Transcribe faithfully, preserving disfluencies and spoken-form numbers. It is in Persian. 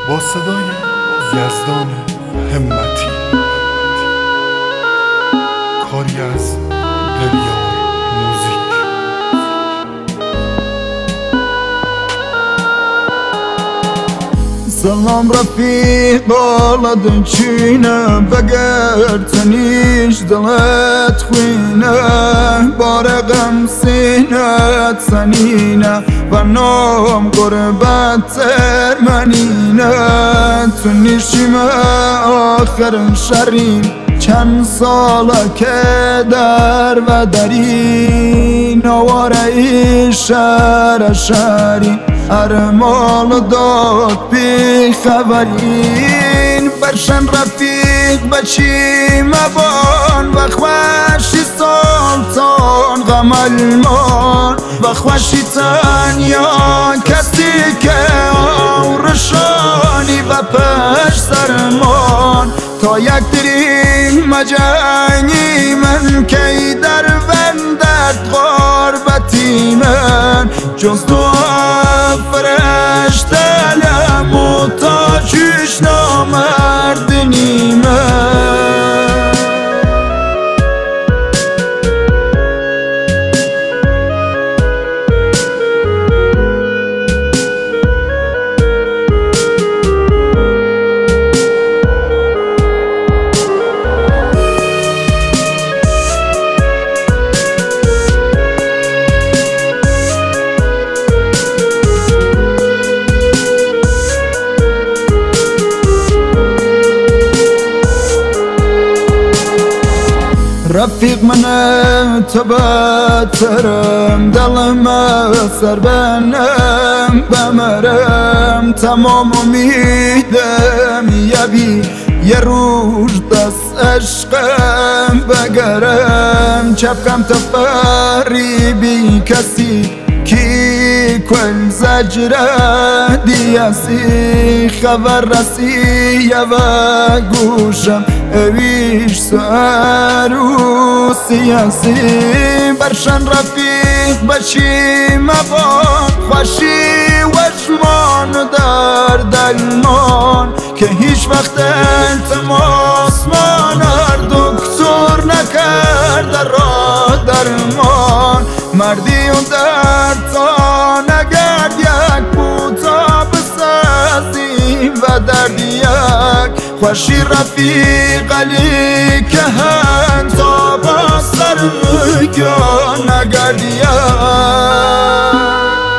با صدای یزدان همتی، کاری از دلیار موزیک. سلام رفیق آلد چینه بگر تنیش دلت خوینه بارقم سینت سنینه و نام قربت ترمنینه تو نیشیم آخر شرین چند ساله که در و درین نواره ای شهر شهرین ارمال داد بی خبرین برشن رفیق بچی مبان و خوشی سلطان غم المان و خوشی تنیا کسی که آورشانی و پش سرمان تا یک درین مجنی من که در بندت غربتی من جز تو فرشته محتاجش نامردنی من رفیق من تو بترم دلم سر بنم بمرم تمام امیدم یبی یه روز دست عشقم بگرم چپکم تا فریبی کسی کی کل زجره دیاسی خبر رسی و گوشم اویش سارو سیاسی برشن رفیق بچی مبان خوشی وجمان در دلمان که هیچ وقت التماس مانر دکتر نکرد را درمان مردی و در تا نگرد یک بوتا بسازیم و درد یک خوشی رفیق علی که هن تا با سر گیا نگرد یک